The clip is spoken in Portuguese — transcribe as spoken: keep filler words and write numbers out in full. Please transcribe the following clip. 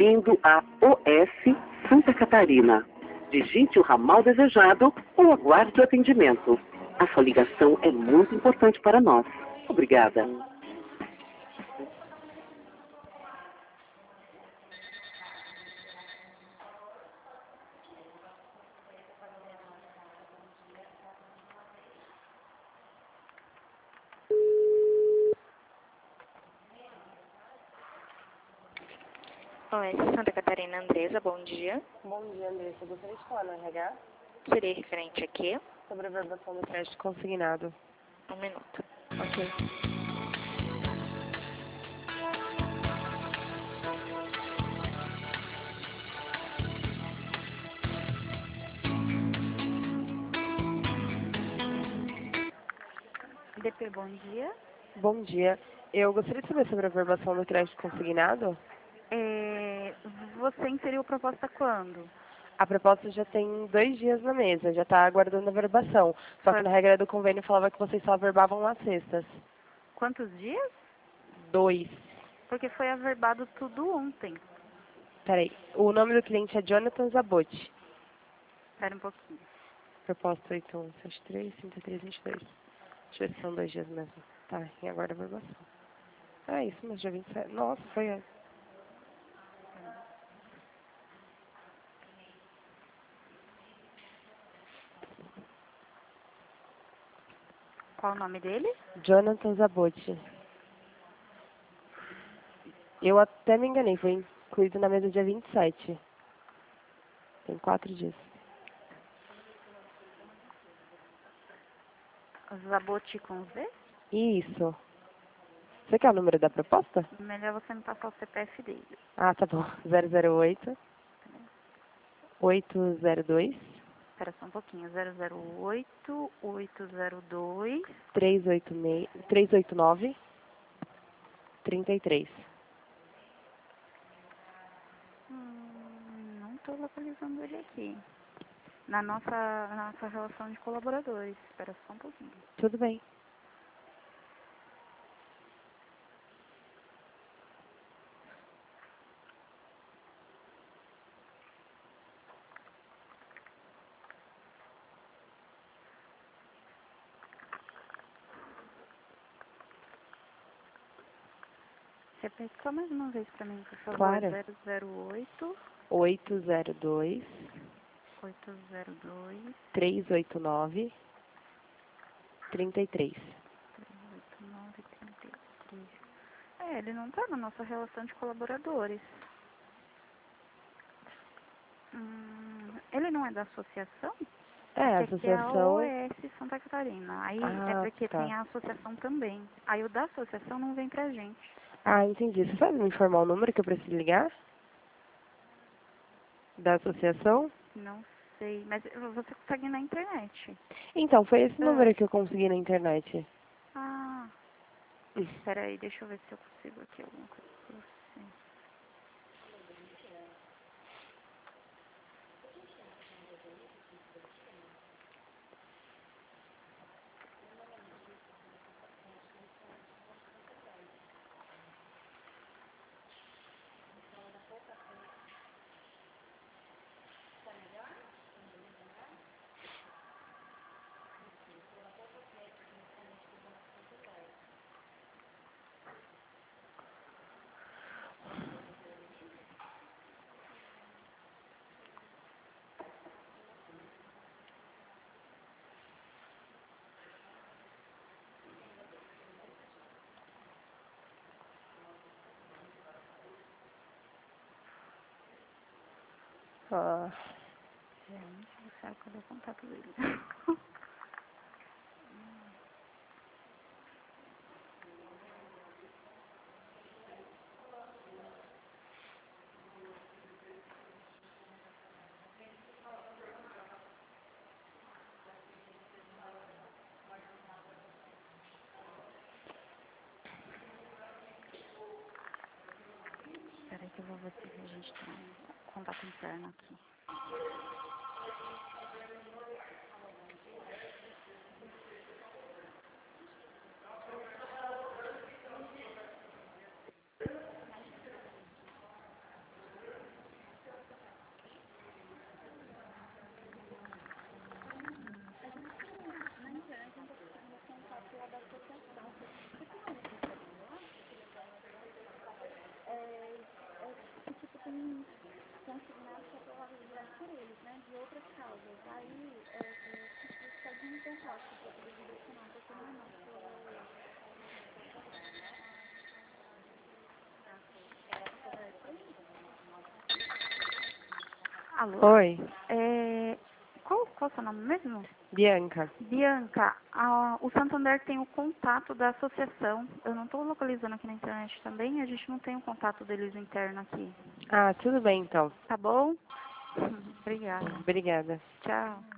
bem-vindo a O S Santa Catarina. Digite o ramal desejado ou aguarde o atendimento. A sua ligação é muito importante para nós. Obrigada. O S Santa Catarina, Andresa, bom dia. Bom dia, Andressa. Eu gostaria de falar no R H Seria referente aqui. sobre a verbação do crédito consignado. Um minuto. Ok. D P, bom dia. Bom dia. Eu gostaria de saber sobre a verbação do crédito consignado. É, você inseriu a proposta quando? A proposta já tem dois dias na mesa, já está aguardando a verbação. Só que Foi- na regra do convênio falava que vocês só averbavam às sextas. Quantos dias? Dois. Porque foi averbado tudo ontem. Peraí. O nome do cliente é Jonathan Zabotti. Espera um pouquinho. Proposta oito um sete três, trinta e três, vinte e dois. Deixa eu ver se são dois dias mesmo. Tá, e agora a verbação. Ah, isso, mas dia vinte e sete. Nossa, foi antes. Qual o nome dele? Jonathan Zabotti. Eu até me enganei, foi incluído na mesa dia vinte e sete. Tem quatro dias. Zaboti com Z? Isso. Você quer o número da proposta? Melhor você me passar o C P F dele. Ah, tá bom. zero zero oito, oito zero dois, Espera só um pouquinho. zero zero oito, oito zero dois. três oito seis, três oito nove, trinta e três. Hum, não estou localizando ele aqui. Na nossa, na nossa relação de colaboradores. Espera só um pouquinho. Tudo bem. Repete só mais uma vez para mim, por favor. Claro. zero zero oito, oito zero dois, oito zero dois, três oito nove, trinta e três. três oito nove, trinta e três. É, ele não está na nossa relação de colaboradores. Hum, ele não é da associação? É, a Porque aqui é a associação... O S Santa Catarina. Aí é Ah, porque tá. tem a associação também. Aí o da associação não vem pra gente. Ah, entendi. Você sabe me informar o número que eu preciso ligar? Da associação? Não sei, mas você consegue na internet. Então, foi esse Ah. número que eu consegui na internet. Ah, Hum. espera aí, deixa eu ver se eu consigo aqui alguma coisa pra você. Ah, Realmente não sabe cadê o contato dele. Espera aí que eu vou ver se a gente tem um contato interno aqui. Alô? Oi, É, qual, qual é o seu nome mesmo? Bianca. Bianca, a, o Santander tem o contato da associação. Eu não estou localizando aqui na internet também, a gente não tem o contato deles interno aqui. Ah, tudo bem então. Tá bom? Obrigada. Obrigada. Tchau.